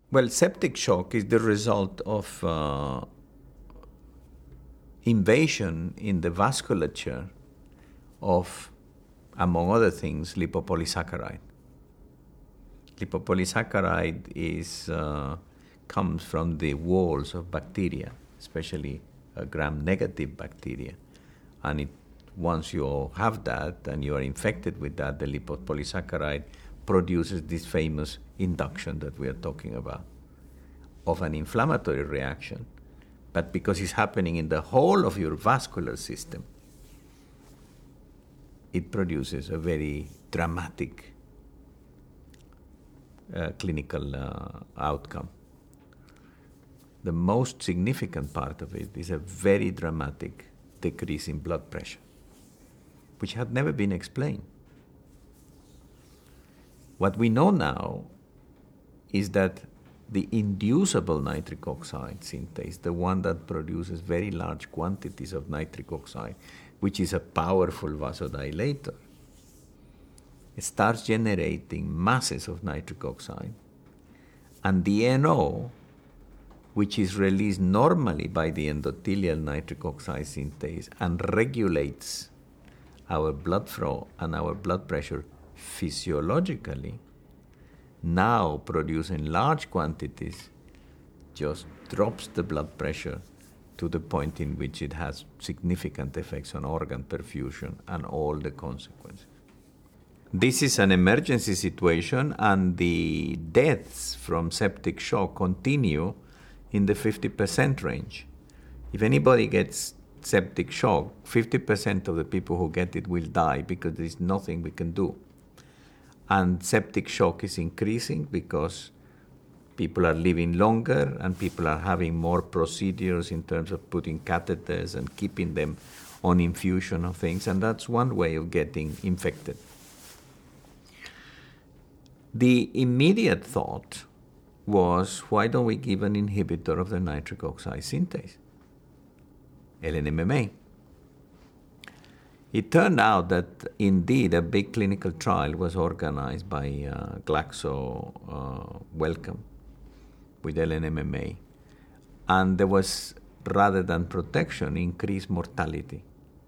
Well, septic shock is the result of invasion in the vasculature of, among other things, lipopolysaccharide. Lipopolysaccharide comes from the walls of bacteria, especially gram-negative bacteria. And once you have that and you are infected with that, the lipopolysaccharide produces this famous induction that we are talking about of an inflammatory reaction. But because it's happening in the whole of your vascular system, it produces a very dramatic clinical outcome. The most significant part of it is a very dramatic decrease in blood pressure, which had never been explained. What we know now is that the inducible nitric oxide synthase, the one that produces very large quantities of nitric oxide, which is a powerful vasodilator, it starts generating masses of nitric oxide, and the NO, which is released normally by the endothelial nitric oxide synthase and regulates our blood flow and our blood pressure physiologically, now produced in large quantities, just drops the blood pressure to the point in which it has significant effects on organ perfusion and all the consequences. This is an emergency situation, and the deaths from septic shock continue in the 50% range. If anybody gets septic shock, 50% of the people who get it will die because there is nothing we can do. And septic shock is increasing because people are living longer and people are having more procedures in terms of putting catheters and keeping them on infusion of things, and that's one way of getting infected. The immediate thought was, why don't we give an inhibitor of the nitric oxide synthase, LNMMA? It turned out that indeed a big clinical trial was organized by Glaxo Wellcome with LNMMA, and there was, rather than protection, increased mortality.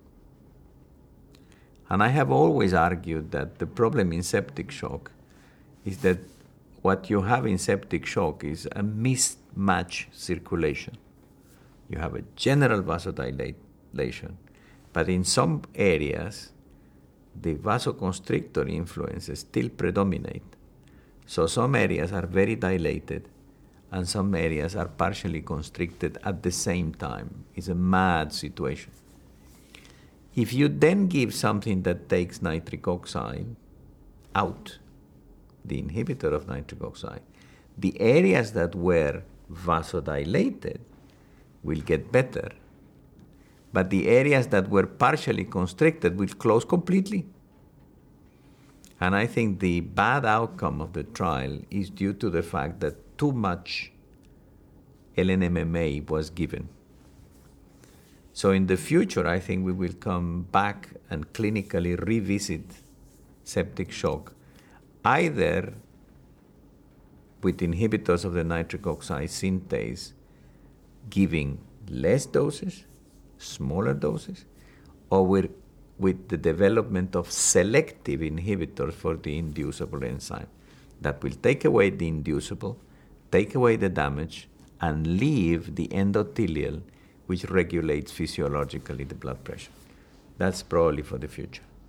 And I have always argued that the problem in septic shock is that what you have in septic shock is a mismatch circulation. You have a general vasodilation, but in some areas, the vasoconstrictor influences still predominate. So some areas are very dilated, and some areas are partially constricted at the same time. It's a mad situation. If you then give something that takes nitric oxide out, the inhibitor of nitric oxide, the areas that were vasodilated will get better, but the areas that were partially constricted will close completely. And I think the bad outcome of the trial is due to the fact that too much LNMMA was given. So in the future, I think we will come back and clinically revisit septic shock, either with inhibitors of the nitric oxide synthase, giving less doses, smaller doses, or with the development of selective inhibitors for the inducible enzyme that will take away the inducible, take away the damage, and leave the endothelial, which regulates physiologically the blood pressure. That's probably for the future.